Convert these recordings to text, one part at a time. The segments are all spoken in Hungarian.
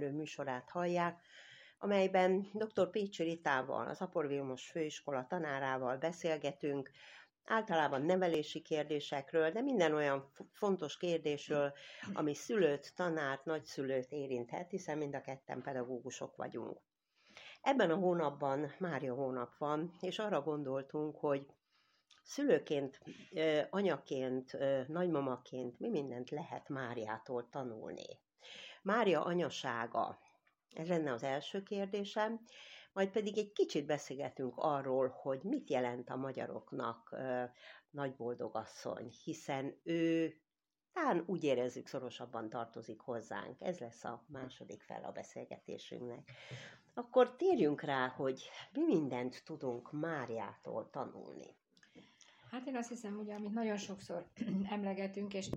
Eszendő műsorát hallják, amelyben dr. Pécsi Ritával, az Apor Vilmos Főiskola tanárával beszélgetünk, általában nevelési kérdésekről, de minden olyan fontos kérdésről, ami szülőt, tanárt, nagyszülőt érinthet, hiszen mind a ketten pedagógusok vagyunk. Ebben a hónapban Mária hónap van, és arra gondoltunk, hogy szülőként, anyaként, nagymamaként mi mindent lehet Máriától tanulni. Mária anyasága, ez lenne az első kérdésem, majd pedig egy kicsit beszélgetünk arról, hogy mit jelent a magyaroknak nagyboldogasszony, hiszen ő talán úgy érezzük, szorosabban tartozik hozzánk. Ez lesz a második fel a beszélgetésünknek. Akkor térjünk rá, hogy mi mindent tudunk Máriától tanulni. Hát én azt hiszem, ugye, amit nagyon sokszor emlegetünk, és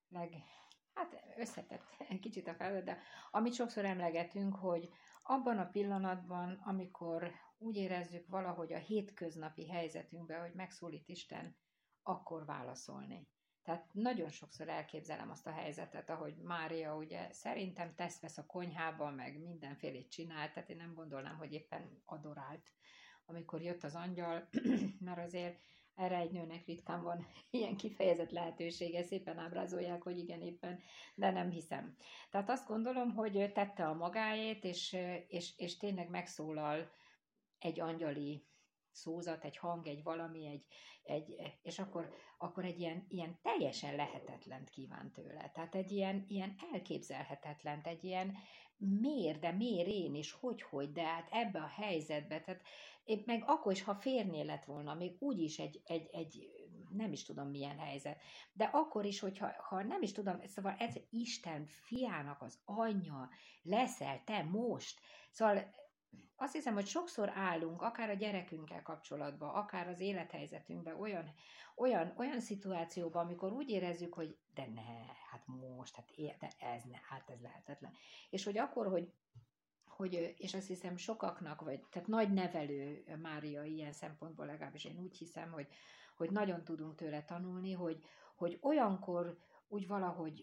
összetett kicsit a feladat, de amit sokszor emlegetünk, hogy abban a pillanatban, amikor úgy érezzük valahogy a hétköznapi helyzetünkben, hogy megszólít Isten, akkor válaszolni. Tehát nagyon sokszor elképzelem azt a helyzetet, ahogy Mária ugye szerintem vesz a konyhába, meg mindenfélét csinált, tehát én nem gondolnám, hogy éppen adorált, amikor jött az angyal, mert azért erre egy nőnek ritkán van ilyen kifejezett lehetősége, szépen ábrázolják, hogy igen éppen, de nem hiszem. Tehát azt gondolom, hogy tette a magáét, és tényleg megszólal egy angyali szózat, egy hang, egy valami, és akkor egy ilyen teljesen lehetetlent kíván tőle. Tehát egy ilyen elképzelhetetlent, egy ilyen miért én is, hogy, de hát ebbe a helyzetbe, tehát épp meg akkor is, ha férnél lett volna, még úgyis egy nem is tudom milyen helyzet, de akkor is, hogyha nem is tudom, szóval ez Isten fiának az anyja leszel te most, szóval azt hiszem, hogy sokszor állunk, akár a gyerekünkkel kapcsolatban, akár az élethelyzetünkben olyan szituációban, amikor úgy érezzük, hogy de ne, hát most, hát ez lehetetlen. És hogy akkor, hogy és azt hiszem sokaknak, tehát nagy nevelő Mária ilyen szempontból, legalábbis én úgy hiszem, hogy nagyon tudunk tőle tanulni, hogy olyankor úgy valahogy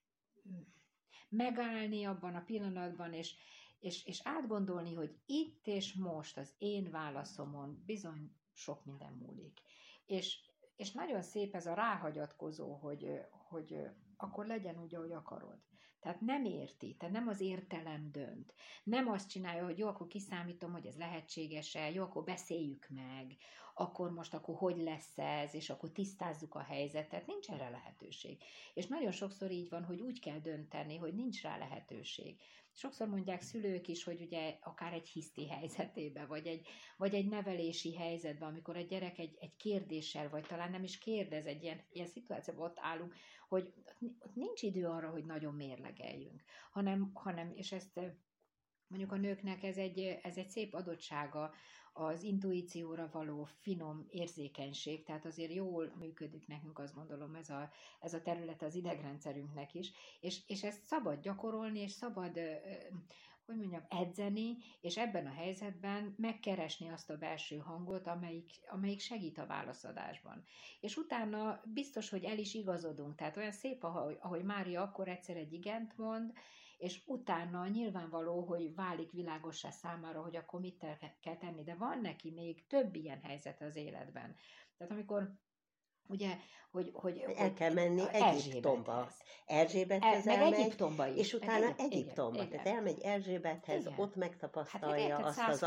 megállni abban a pillanatban, és átgondolni, hogy itt és most az én válaszomon bizony sok minden múlik. És nagyon szép ez a ráhagyatkozó, hogy akkor legyen úgy, ahogy akarod. Tehát nem érti, tehát nem az értelem dönt. Nem azt csinálja, hogy jó, akkor kiszámítom, hogy ez lehetséges-e, jó, akkor beszéljük meg, akkor hogy lesz ez, és akkor tisztázzuk a helyzetet. Nincs erre lehetőség. És nagyon sokszor így van, hogy úgy kell dönteni, hogy nincs rá lehetőség. Sokszor mondják szülők is, hogy ugye akár egy hiszti helyzetében, vagy egy nevelési helyzetben, amikor egy gyerek egy kérdéssel, vagy talán nem is kérdez, egy ilyen szituációban ott állunk, hogy ott nincs idő arra, hogy nagyon mérlegeljünk, hanem és ezt mondjuk a nőknek ez egy szép adottsága, az intuícióra való finom érzékenység, tehát azért jól működik nekünk, azt gondolom, ez a terület az idegrendszerünknek is, és ezt szabad gyakorolni, és szabad, edzeni, és ebben a helyzetben megkeresni azt a belső hangot, amelyik segít a válaszadásban. És utána biztos, hogy el is igazodunk, tehát olyan szép, ahogy Mária akkor egyszer egy igent mond, és utána nyilvánvaló, hogy válik világossá számára, hogy akkor mit kell tenni, de van neki még több ilyen helyzet az életben. Tehát amikor ugye, hogy el kell menni Egyiptomba. Erzsébethez elmegy, és utána Egyiptomba. Tehát elmegy Erzsébethez, igen. Ott megtapasztalja azt az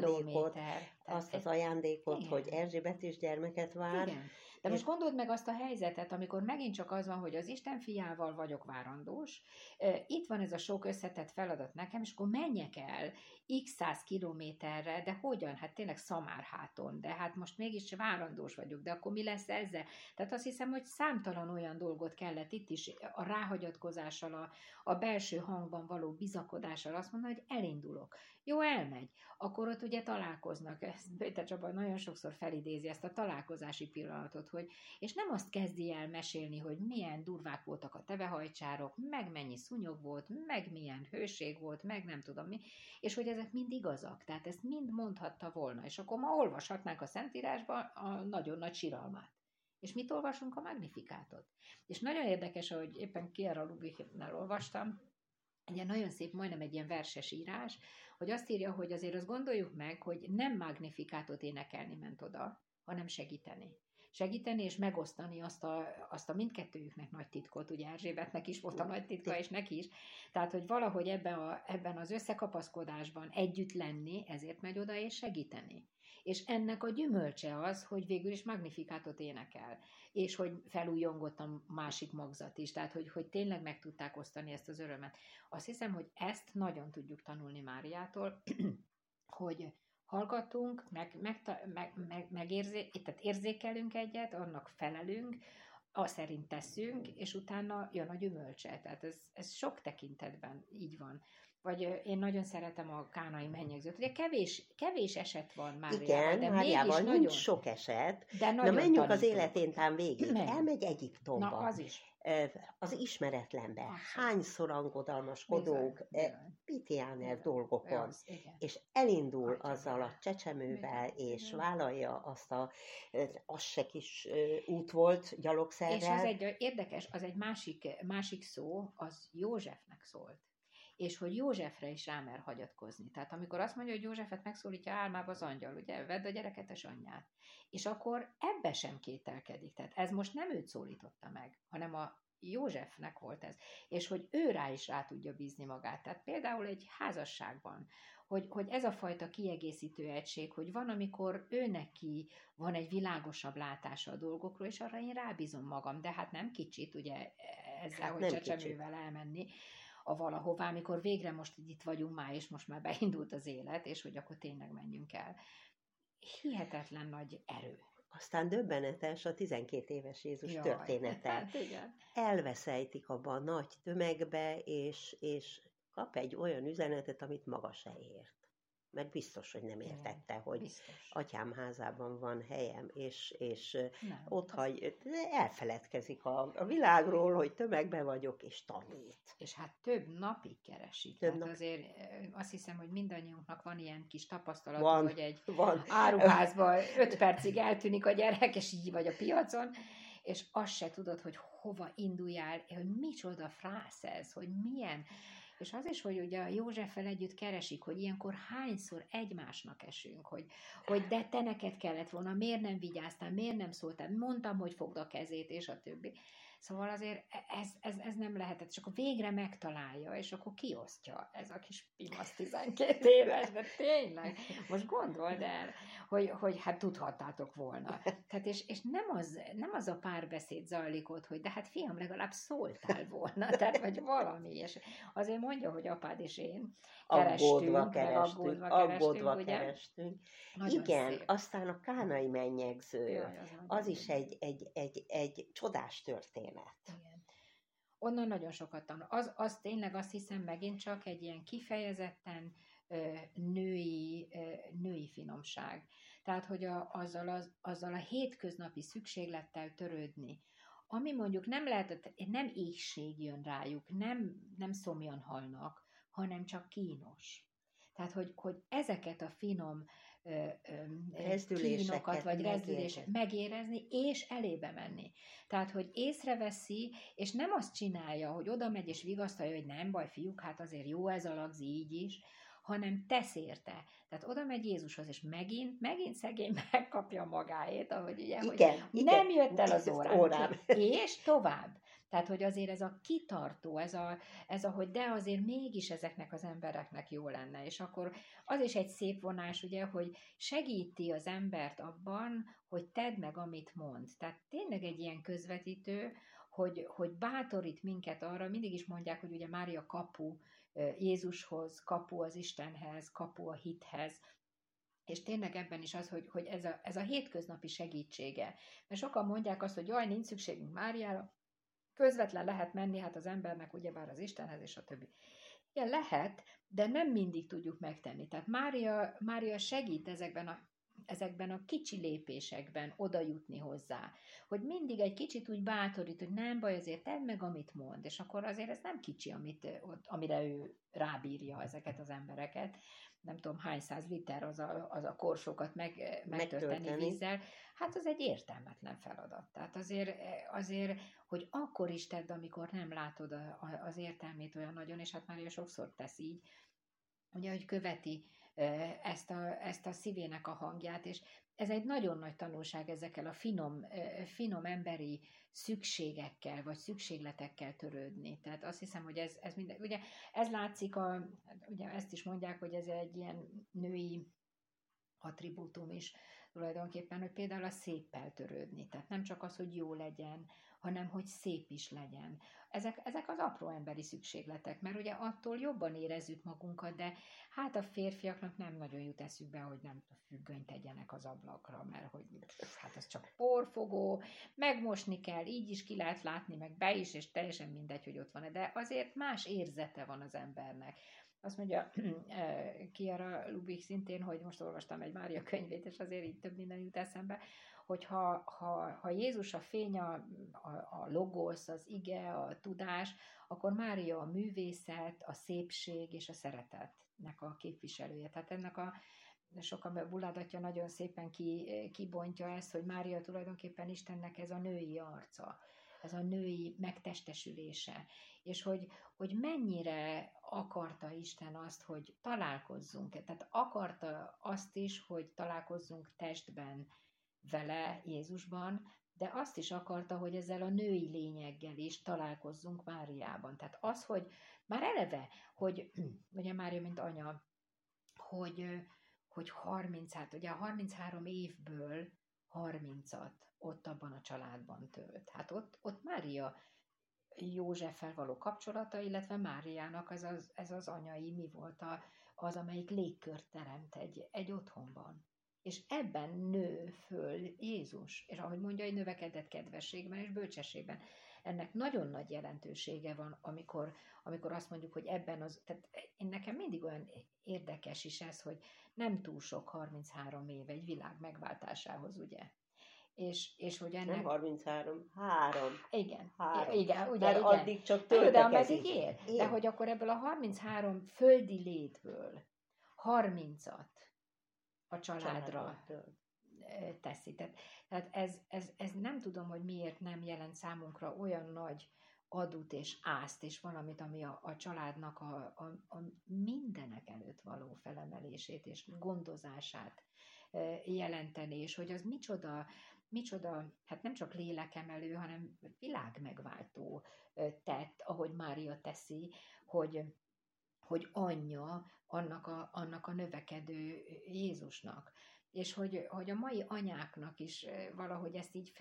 ajándékot, hogy Erzsébet is gyermeket vár. Igen. De most gondold meg azt a helyzetet, amikor megint csak az van, hogy az Isten fiával vagyok várandós, itt van ez a sok összetett feladat nekem, és akkor menjek el x 100 kilométerre, de hogyan? Hát tényleg Szamárháton, de hát most mégis várandós vagyok, de akkor mi lesz ezzel? Tehát azt hiszem, hogy számtalan olyan dolgot kellett itt is a ráhagyatkozással, a belső hangban való bizakodással azt mondani, hogy elindulok. Jó, elmegy. Akkor ott ugye találkoznak. Péter Csaba nagyon sokszor felidézi ezt a találkozási pillanatot, és nem azt kezdi el mesélni, hogy milyen durvák voltak a tevehajcsárok, meg mennyi szúnyog volt, meg milyen hőség volt, meg nem tudom mi, és hogy ezek mind igazak, tehát ezt mind mondhatta volna, és akkor ma olvashatnánk a Szentírásban a nagyon nagy siralmát. És mit olvasunk? A Magnifikátot. És nagyon érdekes, ahogy éppen Chiara Lubichnél olvastam, egy ilyen nagyon szép, majdnem egy ilyen verses írás, hogy azt írja, hogy azért azt gondoljuk meg, hogy nem magnifikátot énekelni ment oda, hanem segíteni. Segíteni és megosztani azt a mindkettőjüknek nagy titkot, ugye Erzsébetnek is volt a nagy titka, és neki is. Tehát, hogy valahogy ebben az összekapaszkodásban együtt lenni, ezért megy oda és segíteni. És ennek a gyümölcse az, hogy végül is magnifikátot énekel, és hogy felújongott a másik magzat is, tehát hogy tényleg meg tudták osztani ezt az örömet. Azt hiszem, hogy ezt nagyon tudjuk tanulni Máriától, hogy hallgatunk, tehát érzékelünk egyet, annak felelünk, azt szerint teszünk, és utána jön a gyümölcse. Tehát ez sok tekintetben így van. Vagy én nagyon szeretem a kánai mennyegzőt. Ugye kevés eset van Máriával. Igen, Máriával nincs nagyon sok eset. De na menjünk az életéntán végig. Elmegy Egyiptomba. Na, az is. Az ismeretlenbe. Hányszor angodalmaskodunk pitiáner dolgokon. És elindul azzal a csecsemővel, és vállalja azt az se kis út volt gyalogszerrel. És az egy érdekes, az egy másik szó, az Józsefnek szólt. És hogy Józsefre is rámer hagyatkozni. Tehát amikor azt mondja, hogy Józsefet megszólítja álmába az angyal, ugye, vedd a gyereketes anyját. És akkor ebbe sem kételkedik. Tehát ez most nem őt szólította meg, hanem a Józsefnek volt ez. És hogy ő rá is rá tudja bízni magát. Tehát például egy házasságban, hogy ez a fajta kiegészítő egység, hogy van, amikor ő neki van egy világosabb látása a dolgokról, és arra én rábízom magam. De hát nem kicsit, ugye, ezzel, hogy csecsemővel elmenni a valahová, amikor végre most itt vagyunk már, és most már beindult az élet, és hogy akkor tényleg menjünk el. Hihetetlen nagy erő. Aztán döbbenetes a 12 éves Jézus története. Hát igen. Elveszejtik abba a nagy tömegbe, és kap egy olyan üzenetet, amit maga se ért. Mert biztos, hogy nem értette, hogy biztos. Atyám házában van helyem, és ott elfeledkezik a világról, hogy tömegben vagyok, és tanít. És hát több napig keresik. Azért azt hiszem, hogy mindannyiunknak van ilyen kis tapasztalat, hogy egy áruházban 5 percig eltűnik a gyerek, és így vagy a piacon, és azt se tudod, hogy hova induljál, hogy micsoda frász ez, hogy milyen. És az is, hogy ugye a Józseffel együtt keresik, hogy ilyenkor hányszor egymásnak esünk, hogy de te neked kellett volna, miért nem vigyáztál, miért nem szóltál, mondtam, hogy fogd a kezét, és a többi. Szóval azért ez nem lehetett, és akkor végre megtalálja, és akkor kiosztja ez a kis pimasz 12 éves, de tényleg, most gondold el, hogy hát tudhattátok volna. Tehát és nem az a párbeszéd zajlik ott, hogy de hát fiam, legalább szóltál volna, tehát vagy valami, és azért mondja, hogy apád és én aggódva kerestünk. Igen, szép. Aztán a kánai mennyegző, az is egy csodás történet. Igen. Onnan nagyon sokat tanul. Az tényleg azt hiszem megint csak egy ilyen kifejezetten női finomság. Tehát, hogy azzal a hétköznapi szükséglettel törődni, ami mondjuk nem lehetett, nem éhség jön rájuk, nem szomjan halnak, hanem csak kínos. Tehát, hogy ezeket a finom kínokat, vagy rezdüléseket megérezni, és elébe menni. Tehát, hogy észreveszi, és nem azt csinálja, hogy oda megy és vigasztalja, hogy nem baj, fiúk, hát azért jó ez a lagzi így is, hanem tesz érte. Tehát oda megy Jézushoz, és megint szegény megkapja magáét, ahogy ugye, igen, hogy nem jött el az órám. És tovább. Tehát, hogy azért ez a kitartó, ez a, hogy de azért mégis ezeknek az embereknek jó lenne. És akkor az is egy szép vonás, ugye, hogy segíti az embert abban, hogy tedd meg, amit mond. Tehát tényleg egy ilyen közvetítő, hogy bátorít minket arra, mindig is mondják, hogy ugye Mária kapu Jézushoz, kapu az Istenhez, kapu a hithez, és tényleg ebben is az, hogy ez a hétköznapi segítsége. Mert sokan mondják azt, hogy jaj, nincs szükségünk Máriára, közvetlen lehet menni, hát az embernek ugyebár az Istenhez, és a többi. Igen, lehet, de nem mindig tudjuk megtenni. Tehát Mária segít ezekben a ezekben a kicsi lépésekben oda jutni hozzá, hogy mindig egy kicsit úgy bátorít, hogy nem baj, azért tedd meg, amit mond, és akkor azért ez nem kicsi, amire ő rábírja ezeket az embereket, nem tudom hány száz liter az a korsókat megtölteni vízzel, hát az egy értelmetlen feladat. Tehát azért, hogy akkor is tedd, amikor nem látod az értelmét olyan nagyon, és hát Mária sokszor tesz így, ugye, hogy követi ezt a szívének a hangját, és ez egy nagyon nagy tanulság ezekkel a finom emberi szükségekkel, vagy szükségletekkel törődni. Tehát azt hiszem, hogy ez minden, ugye ez látszik, ugye ezt is mondják, hogy ez egy ilyen női attribútum is tulajdonképpen, hogy például a széppel törődni. Tehát nem csak az, hogy jó legyen, hanem hogy szép is legyen. Ezek az apró emberi szükségletek, mert ugye attól jobban érezzük magunkat, de hát a férfiaknak nem nagyon jut eszükbe, hogy nem függönyt tegyenek az ablakra, mert hogy hát az csak porfogó, megmosni kell, így is ki lehet látni, meg be is, és teljesen mindegy, hogy ott van-e, de azért más érzete van az embernek. Azt mondja Chiara Lubich szintén, hogy most olvastam egy Mária könyvét, és azért így több minden jut eszembe, hogy ha Jézus a fény, a logosz, az ige, a tudás, akkor Mária a művészet, a szépség és a szeretetnek a képviselője. Tehát ennek sokan Bulád atya nagyon szépen kibontja ezt, hogy Mária tulajdonképpen Istennek ez a női arca, ez a női megtestesülése, és hogy mennyire akarta Isten azt, hogy találkozzunk, tehát akarta azt is, hogy találkozzunk testben vele, Jézusban, de azt is akarta, hogy ezzel a női lényeggel is találkozzunk Máriában. Tehát az, hogy már eleve, hogy ugye Mária, mint anya, hogy 30, hát ugye a 33 évből 30-at ott abban a családban tölt. Hát ott Mária Józseffel való kapcsolata, illetve Máriának ez az anyai mi volt az, amelyik légkört teremt egy otthonban. És ebben nő föl Jézus, és ahogy mondja, egy növekedett kedvességben és bölcsességben. Ennek nagyon nagy jelentősége van, amikor azt mondjuk, hogy tehát nekem mindig olyan érdekes is ez, hogy nem túl sok 33 év egy világ megváltásához, ugye? És hogy ennek... Nem 33, 3. Igen, 3. igen, ugye, mert igen. addig csak töltekezik. De ér. De hogy akkor ebből a 33 földi létből 30-at a családra teszi. Tehát ez nem tudom, hogy miért nem jelent számunkra olyan nagy adót és ázt, és valamit, ami a családnak a mindenek előtt való felemelését és gondozását jelenteni, és hogy az micsoda, hát nem csak lélekemelő, hanem világmegváltó tett, ahogy Mária teszi, hogy anyja annak a növekedő Jézusnak. És hogy a mai anyáknak is valahogy ezt így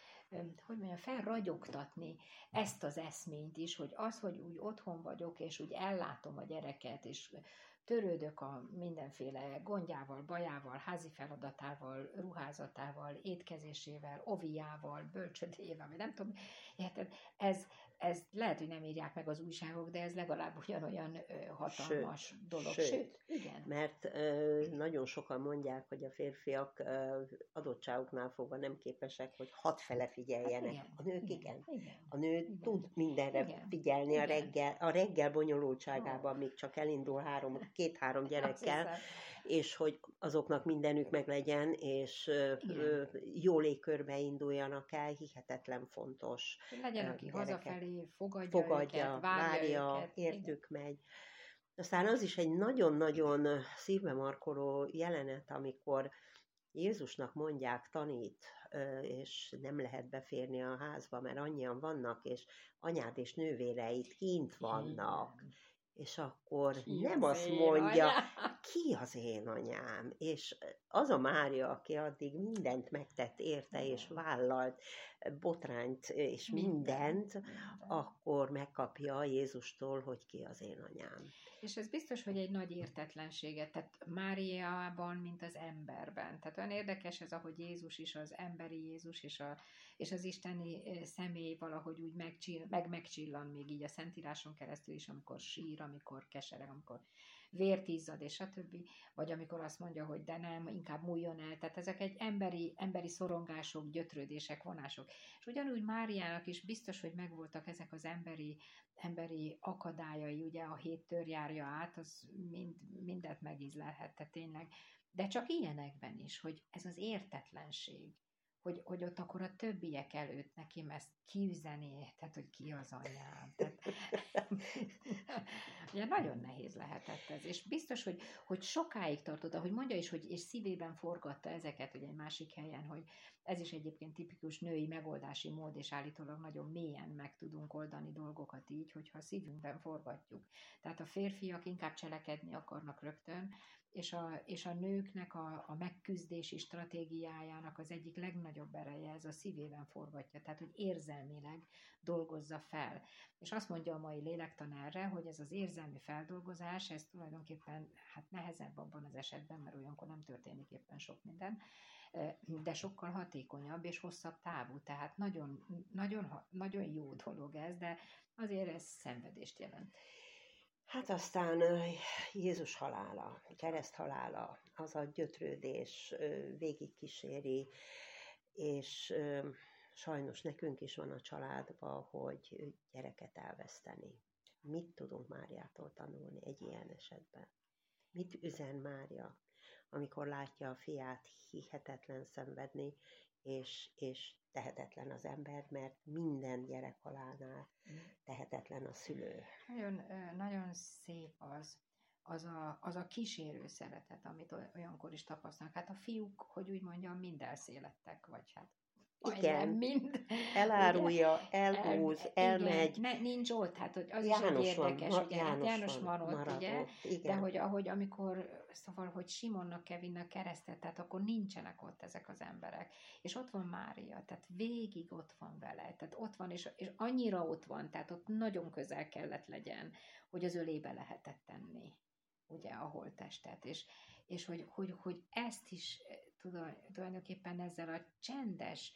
felragyogtatni ezt az eszményt is, hogy az, hogy úgy otthon vagyok, és úgy ellátom a gyereket, és törődök a mindenféle gondjával, bajával, házi feladatával, ruházatával, étkezésével, oviával, bölcsödéjével, vagy nem tudom, érted? Ez lehet, hogy nem írják meg az újságok, de ez legalább ugyanolyan hatalmas dolog. Sőt, igen. Mert nagyon sokan mondják, hogy a férfiak adottságuknál fogva nem képesek, hogy hatfele figyeljenek. Hát igen, a nők igen. A nő tud mindenre figyelni a reggel bonyolultságában, míg csak elindul 2-3 gyerekkel, és hogy azoknak mindenük meg legyen, és jó légkörbe induljanak el, hihetetlen fontos. Legyen, aki hazafelé fogadja őket, várja őket, értük megy. Aztán az is egy nagyon-nagyon szívbe markoló jelenet, amikor Jézusnak mondják, tanít, és nem lehet beférni a házba, mert annyian vannak, és anyád és nővéreid kint vannak. És akkor nem azt mondja, ki az én anyám? És az a Mária, aki addig mindent megtett érte, és vállalt botrányt, és mindent, akkor megkapja Jézustól, hogy ki az én anyám. És ez biztos, hogy egy nagy értetlenséget, tehát Máriában, mint az emberben. Tehát olyan érdekes ez, ahogy Jézus is, az emberi Jézus, és az isteni személy valahogy úgy megcsillan még így a Szentíráson keresztül is, amikor sír, amikor kesereg, amikor vért izzad, és stb. Vagy amikor azt mondja, hogy de nem, inkább múljon el. Tehát ezek egy emberi szorongások, gyötrődések, vonások. És ugyanúgy Máriának is biztos, hogy megvoltak ezek az emberi akadályai, ugye a 7 tör járja át, az mindent megízlelhette tényleg. De csak ilyenekben is, hogy ez az értetlenség, hogy ott akkor a többiek előtt neki ezt kiüzeni, tehát hogy ki az anyám. Tehát, ugye nagyon nehéz lehetett ez, és biztos, hogy sokáig tartott, ahogy mondja is, hogy és szívében forgatta ezeket, hogy egy másik helyen, hogy ez is egyébként tipikus női megoldási mód, és állítólag nagyon mélyen meg tudunk oldani dolgokat így, hogyha szívünkben forgatjuk. Tehát a férfiak inkább cselekedni akarnak rögtön, és a nőknek a megküzdési stratégiájának az egyik legnagyobb ereje ez a szívében forgatja, tehát hogy érzelmileg dolgozza fel. És azt mondja a mai lélektan erre, hogy ez az érzelmi feldolgozás, ez tulajdonképpen hát nehezebb abban az esetben, mert olyankor nem történik éppen sok minden, de sokkal hatékonyabb és hosszabb távú, tehát nagyon, nagyon, nagyon jó dolog ez, de azért ez szenvedést jelent. Hát aztán Jézus halála, kereszt halála, az a gyötrődés végigkíséri, és sajnos nekünk is van a családban, hogy gyereket elveszteni. Mit tudunk Máriától tanulni egy ilyen esetben? Mit üzen Mária, amikor látja a fiát hihetetlen szenvedni, és tehetetlen az ember, mert minden gyerek halálnál tehetetlen a szülő. Nagyon, nagyon szép az a kísérő szeretet, amit olyankor is tapasztalnak. Hát a fiúk, hogy úgy mondjam, mind elszélettek, vagy hát igen, mind. Elárulja, elhúz, elmegy. Nincs ott, hát hogy az János is egy érdekes, van, ugye, János maradt, ugye, igen. De hogy amikor, szóval, hogy Simonnak kell vinni a keresztet, tehát akkor nincsenek ott ezek az emberek. És ott van Mária, tehát végig ott van vele, tehát ott van, és annyira ott van, tehát ott nagyon közel kellett legyen, hogy az ölébe lehetett tenni, ugye, a holttestet, és hogy ezt is tulajdonképpen ezzel a csendes,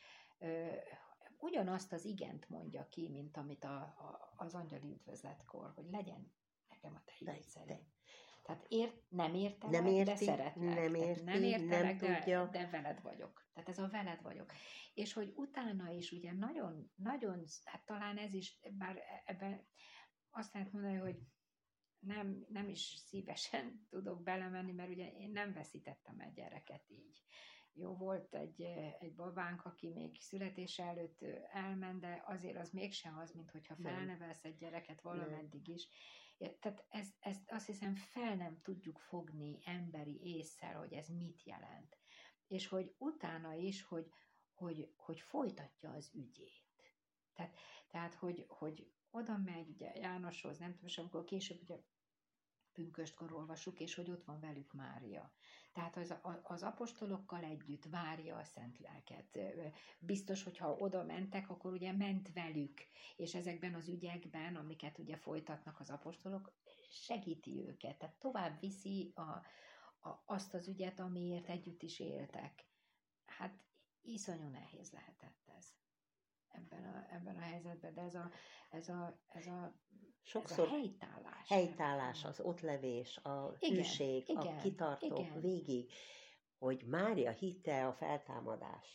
ugyanazt az igent mondja ki, mint amit az angyali üdvözletkor, hogy legyen nekem a te híved szerint. Tehát nem értelek, de szeretlek. Nem értelek, de veled vagyok. Tehát ez a veled vagyok. És hogy utána is ugye nagyon, nagyon, hát talán ez is, bár ebben azt lehet mondani, hogy nem is szívesen tudok belemenni, mert ugye én nem veszítettem egy gyereket így. Jó, volt egy babánk, aki még születése előtt elment, de azért az mégsem az, mint hogyha felnevelsz egy gyereket valameddig is. Tehát ezt azt hiszem fel nem tudjuk fogni emberi ésszel, hogy ez mit jelent. És hogy utána is, hogy folytatja az ügyét. Tehát hogy oda megy ugye Jánoshoz, nem tudom, és amikor később ugye pünköstkor olvassuk, és hogy ott van velük Mária. Tehát az apostolokkal együtt várja a szent lelket. Biztos, hogyha oda mentek, akkor ugye ment velük, és ezekben az ügyekben, amiket ugye folytatnak az apostolok, segíti őket, tehát tovább viszi azt az ügyet, amiért együtt is éltek. Hát iszonyú nehéz lehetett ez ebben a helyzetben, de ez a sokszor helytállás, az ottlevés, a hűség, a kitartók végig, hogy Mária hitte a feltámadást.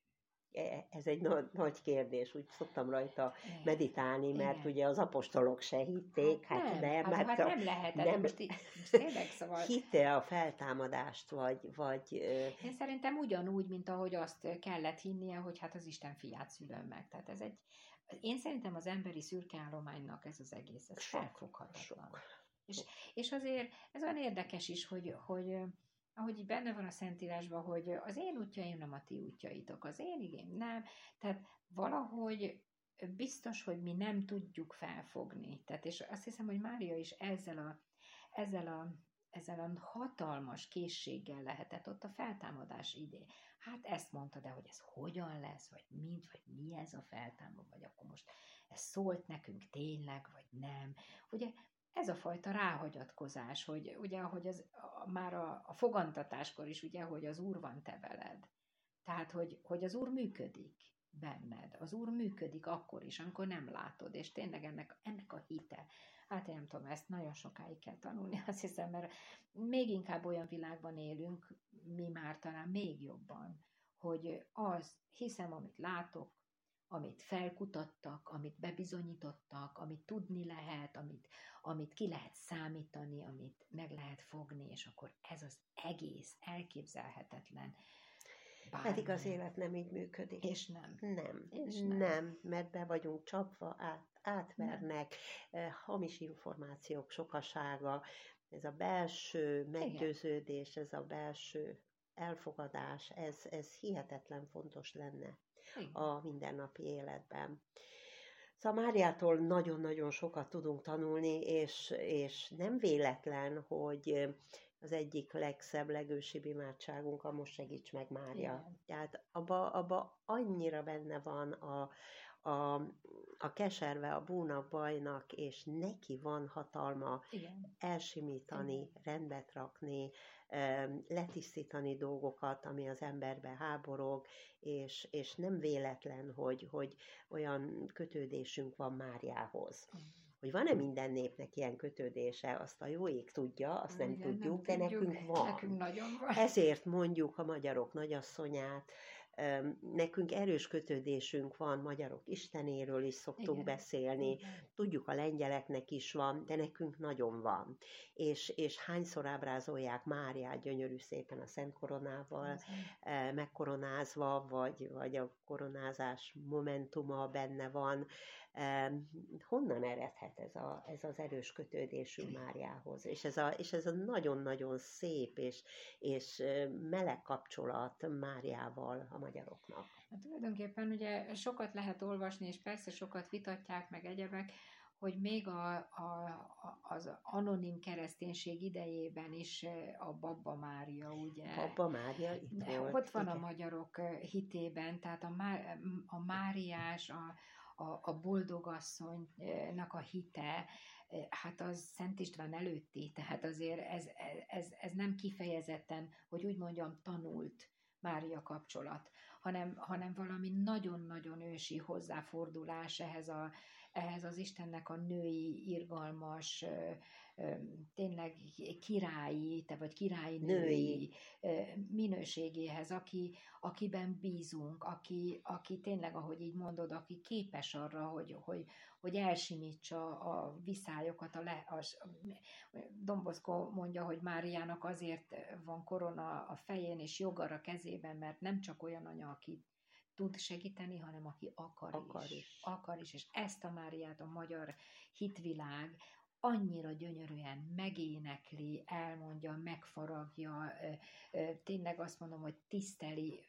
Ez egy nagy kérdés, úgy szoktam rajta meditálni, mert ugye az apostolok se hitték. Nem lehetett. Most tényleg, szóval... Hitte a feltámadást, vagy... Én szerintem ugyanúgy, mint ahogy azt kellett hinnie, hogy hát az Isten fiát szülöm meg. Tehát én szerintem az emberi szürke állománynak ez az egész, ez felfoghatatlan. És azért ez olyan érdekes is, hogy ahogy benne van a Szentírásban, hogy az én útjaim nem a ti útjaitok, az én igém nem. Tehát valahogy biztos, hogy mi nem tudjuk felfogni. Tehát, és azt hiszem, hogy Mária is ezzel a hatalmas készséggel lehetett ott a feltámadás idén. Hát ezt mondta, de hogy ez hogyan lesz, vagy mi ez a feltámad, vagy akkor most ez szólt nekünk tényleg, vagy nem. Ugye ez a fajta ráhagyatkozás, hogy ugye, ahogy már a fogantatáskor is, ugye, hogy az Úr van te veled. Tehát, hogy az Úr működik benned. Az Úr működik akkor is, amikor nem látod, és tényleg ennek a hite Hát én nem tudom, ezt nagyon sokáig kell tanulni, azt hiszem, mert még inkább olyan világban élünk, mi már talán még jobban, hogy hiszem, amit látok, amit felkutattak, amit bebizonyítottak, amit tudni lehet, amit ki lehet számítani, amit meg lehet fogni, és akkor ez az egész elképzelhetetlen. Pedig az élet nem így működik. És nem. Nem, mert be vagyunk csapva, átvernek, hamis információk sokasága, ez a belső meggyőződés, ez a belső elfogadás, ez hihetetlen fontos lenne a mindennapi életben. Szóval Máriától nagyon-nagyon sokat tudunk tanulni, és nem véletlen, hogy az egyik legszebb, legősibb imádságunk a Most segíts meg, Mária. Igen. Tehát abba annyira benne van a keserve a búna bajnak, és neki van hatalma elsimítani, rendet rakni, letisztítani dolgokat, ami az emberbe háborog, és nem véletlen, hogy olyan kötődésünk van Máriához. Hogy van-e minden népnek ilyen kötődése, azt a jó ég tudja, azt nem tudjuk, de nekünk van. Nekünk nagyon van. Ezért mondjuk a magyarok nagyasszonyát, nekünk erős kötődésünk van, magyarok Istenéről is szoktunk beszélni, tudjuk, a lengyeleknek is van, de nekünk nagyon van. És hányszor ábrázolják Máriát gyönyörű szépen a Szent Koronával, megkoronázva, vagy a koronázás momentuma benne van. Honnan eredhet ez az erős kötődésünk Máriához? És ez a nagyon-nagyon szép és meleg kapcsolat Máriával a magyaroknak. Hát tulajdonképpen ugye sokat lehet olvasni, és persze sokat vitatják meg egyebek, hogy még az anonim kereszténység idejében is a Babba Mária, ugye? Babba Mária itt volt. Ott van a magyarok hitében, tehát a Máriás, a boldogasszonynak a hite, hát az Szent István előtti, tehát azért ez nem kifejezetten, hogy úgy mondjam, tanult Mária kapcsolat, hanem valami nagyon-nagyon ősi hozzáfordulás ehhez az Istennek a női, irgalmas, tényleg királyi, vagy királynői minőségéhez, akiben bízunk, aki tényleg, ahogy így mondod, aki képes arra, hogy elsimítsa a viszályokat. Don Bosco mondja, hogy Máriának azért van korona a fején és joggar a kezében, mert nem csak olyan anya, aki tud segíteni, hanem aki akar is. És ezt a Máriát a magyar hitvilág annyira gyönyörűen megénekli, elmondja, megfaragja, tényleg azt mondom, hogy tiszteli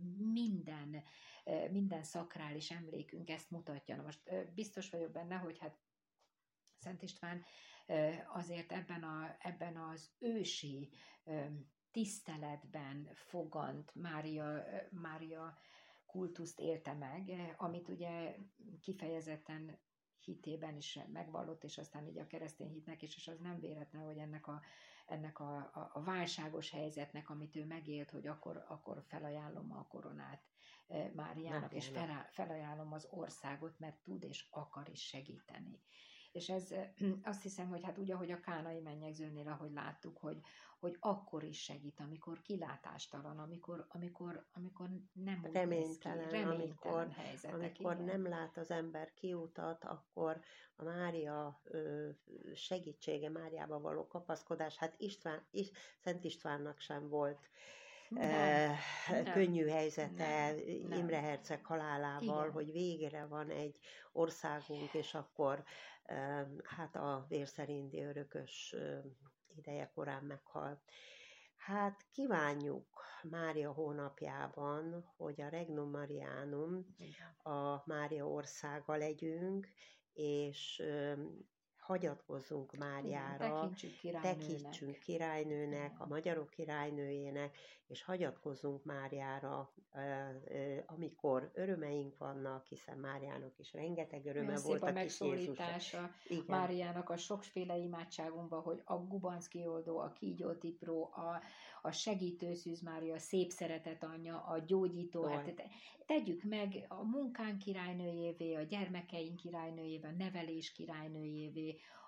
minden szakrális emlékünk, ezt mutatja. Na most biztos vagyok benne, hogy hát Szent István azért ebben az ősi tiszteletben fogant Mária kultuszt élte meg, amit ugye kifejezetten hitében is megvallott, és aztán így a keresztény hitnek is, és az nem véletlen, hogy ennek a válságos helyzetnek, amit ő megélt, hogy akkor felajánlom a koronát Máriának, és felajánlom az országot, mert tud és akar is segíteni. És ez azt hiszem, hogy hát úgy, ahogy a Kánai mennyegzőnél, ahogy láttuk, hogy akkor is segít, amikor kilátástalan, amikor nem úgy reménytelen helyzetek. Amikor nem lát az ember kiutat, akkor a Mária segítsége, Máriába való kapaszkodás, hát Szent Istvánnak sem volt könnyű helyzete Imre herceg halálával, hogy végre van egy országunk, és akkor hát a vérszerinti örökös ideje korán meghal. Hát kívánjuk Mária hónapjában, hogy a Regnum Marianum, a Mária országa legyünk, és hagyatkozzunk Máriára, tekintsünk királynőnek, a magyarok királynőjének, és hagyatkozzunk Máriára, amikor örömeink vannak, hiszen Máriának is rengeteg öröme volt a kis megszólítása Máriának a sokféle imádságunkban, hogy a gubanckioldó, a kígyótipró, a segítőszűz Mária, a szép szeretet anyja, a gyógyító, hát tegyük meg a munkánk királynőjévé, a gyermekeink királynőjévé, a nevelés királynőjévé,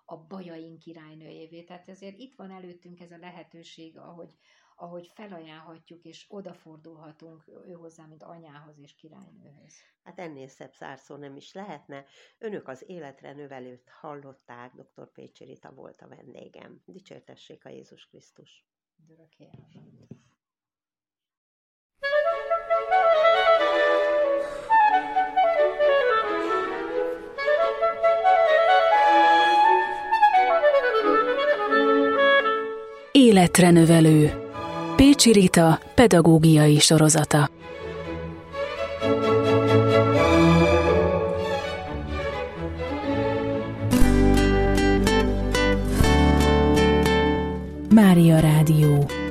a Bajain királynőjévé. Tehát ezért itt van előttünk ez a lehetőség, ahogy felajánlhatjuk, és odafordulhatunk ő hozzá, mint anyához és királynőhöz. Hát ennél szebb zárszó nem is lehetne. Önök az Életre Növelőt hallották, dr. Pécsi Rita volt a vendégem. Dicsértessék a Jézus Krisztus! Örökké áldott. Életre növelő. Pécsi Rita pedagógiai sorozata. Mária Rádió.